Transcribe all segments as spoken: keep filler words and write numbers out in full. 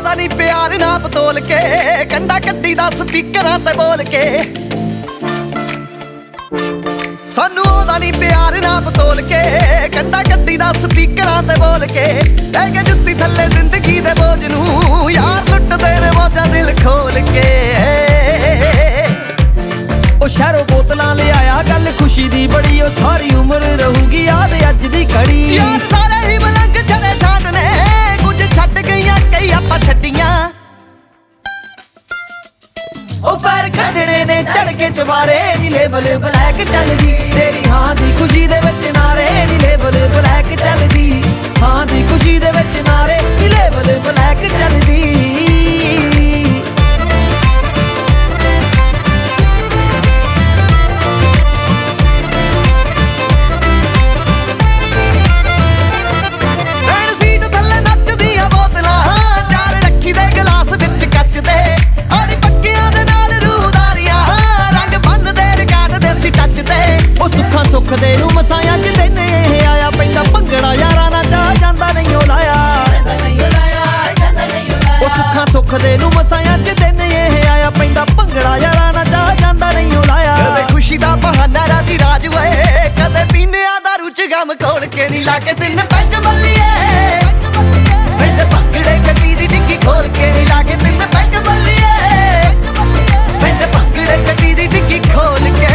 ਉਹਦਾ ਨੀ ਪਿਆਰ ਨਾ ਬਤੋਲ ਕੇ, ਕੰਡਾ ਕੱਢੀ ਦਾ ਸਪੀਕਰਾਂ ਤੇ ਬੋਲ ਕੇ। ਸਾਨੂੰ ਉਹਦਾ ਨੀ ਪਿਆਰ ਨਾ ਬਤੋਲ ਕੇ, ਕੰਡਾ ਕੱਢੀ ਦਾ ਸਪੀਕਰਾਂ ਤੇ ਬੋਲ ਕੇ। ਲੈ ਕੇ ਜੁੱਤੀ ਥੱਲੇ ਜ਼ਿੰਦਗੀ ਦੇ ਬੋਝ ਨੂੰ, ਯਾਰ ਲੁੱਟਦੇ ਨੇ ਮੌਜਾਂ ਦਿਲ ਖੋਲ ਕੇ। ਉਹ ਸ਼ਹਿਰੋਂ ਬੋਤਲਾਂ ਲਿਆਇਆ, ਗੱਲ ਖੁਸ਼ੀ ਦੀ ਬੜੀ, ਉਹ ਸਾਰੀ ਉਮਰ ਰਹੂਗੀ ਯਾਦ ਅੱਜ ਦੀ ਘੜੀ। ਯਾਰ ਸਾਰੇ ਹੀ ਮਲੰਗ ਛੜੇ ਛਾਟ ਨੇ, ਕੁਝ ਛੱਡ ਗਈਆਂ ਕਈ ਆਪਾਂ ਛੱਡੀਆਂ। ਉਹ ਪੈਰ ਖੱਡਣੇ ਨੇ ਚੜ ਕੇ ਚਵਾਰੇ, ਨੀ ਲੇਬਲ ਬਲੈਕ ਚੱਲਦੀ ਤੇਰੀ ਹਾਂ ਦੀ ਖੁਸ਼ੀ ਦੇ ਵਿੱਚ ਨਾਰੇ। ਨੀ ਲੇਬਲ ਬਲੈਕ ਚੱਲਦੀ ਹਾਂ ਦੀ ਖੁਸ਼ੀ ਦੇ ਵਿੱਚ ਨਾਰੇ। ਨੀ ਲੇਬਲ ਬਲੈਕ ਚੱਲਦੀ। ਸੁੱਖ ਦੇ ਨੂੰ ਮਸਾਇਆ ਚ ਦਿਨ ਇਹ ਆਇਆ, ਪੈਂਦਾ ਭੰਗੜਾ ਯਾਰਾਂ ਨਾਲ ਜਾ ਜਾਂਦਾ ਨਹੀਂ ਉਹ ਲਾਇਆ। ਉਹ ਸੁੱਖਾਂ ਸੁੱਖ ਦੇ ਨੂੰ ਮਸਾਇਆ ਚ ਦਿਨ ਇਹ ਆਇਆ, ਪੈਂਦਾ ਭੰਗੜਾ ਯਾਰਾਂ ਨਾਲ ਜਾ ਜਾਂਦਾ ਨਹੀਂ ਉਹ ਲਾਇਆ। ਕਦੇ ਖੁਸ਼ੀ ਦਾ ਬਹਾਨਾ ਰਾਜੀ ਰਾਜ ਓਏ, ਕਦੇ ਪੀਂਦਿਆਂ ਦਾ ਰੁਚ ਗਮ ਕੋਲ ਕੇ ਨੀ ਲਾ ਕੇ ਦਿਨ ਪੈਗ ਬੱਲੀਏ। ਪੈਂਦੇ ਭੰਗੜੇ ਗੱਡੀ ਦੀ ਡਿੱਗੀ ਖੋਲ ਕੇ ਨੀ ਲਾ ਕੇ ਦਿਨ ਪੈਗ ਬੱਲੀਏ। ਪੈਂਦੇ ਭੰਗੜੇ ਗੱਡੀ ਦੀ ਡਿੱਗੀ ਖੋਲ ਕੇ।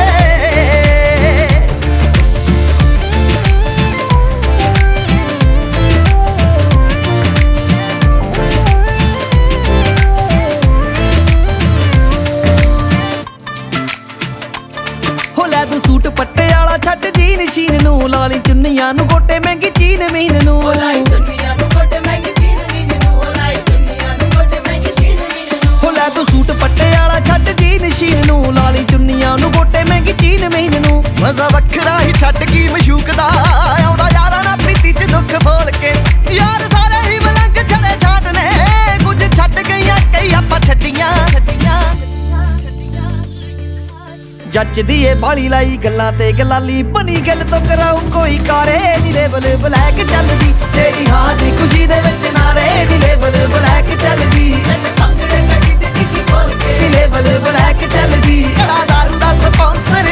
ਤੂੰ ਸੂਟ ਪੱਟੇ ਵਾਲਾ ਛੱਡ ਜੀ ਨਸ਼ੀਨ ਨੂੰ, ਲਾ ਲਈ ਚੁੰਨੀਆਂ ਨੂੰ ਗੋਟੇ ਮਹਿੰਗੀ ਚੀਨ ਮੀਨ ਨੂੰ। ਉਹ ਲਾਈ ਚੁੰਨੀਆਂ ਨੂੰ ਗੋਟੇ ਮਹਿੰਗੀ ਚੀਨ ਮੀਨ ਨੂੰ। ਉਹ ਲਾਈ ਚੁੰਨੀਆਂ ਨੂੰ ਗੋਟੇ ਮਹਿੰਗੀ ਚੀਨ ਮੀਨ ਨੂੰ। ਹੋ ਲੈ ਤੂੰ ਸੂਟ ਪੱਟੇ ਵਾਲਾ ਛੱਡ ਜੀ ਨਸ਼ੀਨ ਨੂੰ, ਲਾ ਲਈ ਚੁੰਨੀਆਂ ਨੂੰ ਗੋਟੇ ਮਹਿੰਗੀ ਚੀਨ ਮੀਨ ਨੂੰ। ਮਜ਼ਾ ਵੱਖਰਾ ਹੀ ਛੱਡ ਕੀ ਮਸ਼ੂਕ ਦਾ, ਆਉਂਦਾ ਯਾਰਾਂ ਨਾਲ ਪ੍ਰੀਤੀ ਚ ਦੁੱਖ ਬੋਲ ਕੇ। ਯਾਰ ਸਾਰੇ ਹੀ ਮਲੰਗ ਛੜੇ ਛਾਟ ਨੇ, ਕੁਝ ਛੱਡ ਗਈਆਂ ਕਈ ਆਪਾਂ ਛੱਡੀਆਂ ਛੱਡੀਆਂ। ਜੱਚਦੀ ਏ ਬਾਲੀ ਲਾਈ ਗੱਲਾਂ ਤੇ ਗਲਾਲੀ, ਬਣੀ ਗੱਲ ਤੋਂ ਕਰਾਉ ਕੋਈ ਕਾਰੇ। ਨੀ ਲੇਬਲ ਬਲੈਕ ਚੱਲਦੀ ਤੇਰੀ ਹਾਂ ਦੀ ਖੁਸ਼ੀ ਦੇ ਵਿੱਚ ਨਾਰੇ। ਨੀ ਲੇਬਲ ਬਲੈਕ ਚੱਲਦੀ ਭੰਗੜੇ ਗੱਡੀ ਤੇ ਡਿੱਗੀ ਖੋਲ ਕੇ। ਨੀ ਲੇਬਲ ਬਲੈਕ ਚੱਲਦੀ। ਕੜਾ ਦਾਰੂ ਦਾ ਸਪਾਂਸਰ